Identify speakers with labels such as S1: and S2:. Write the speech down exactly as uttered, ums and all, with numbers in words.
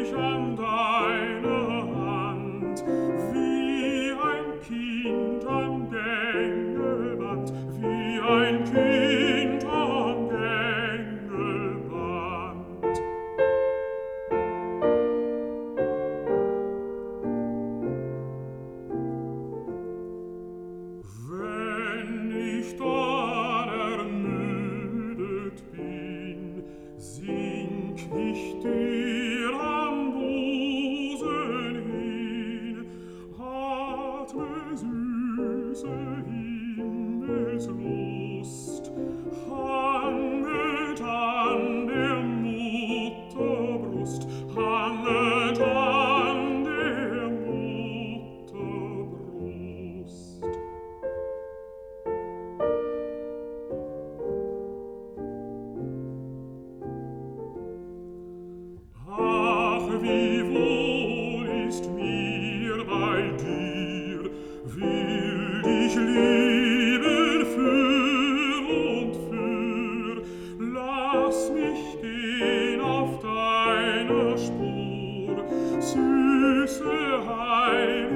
S1: mich an deine Hand, wie ein Kind am Gängelband, wie ein Kind am Gängelband. Wenn ich dann ermüdet bin, sink ich dir am Busen hin, atme süße Himmelslust, hanget an der Mutterbrust, hanget an der Mutterbrust. Ach, wie wohl ist mir bei dir, will dich lieben für und für. Lass mich gehen auf deiner Spur, süße Heimat.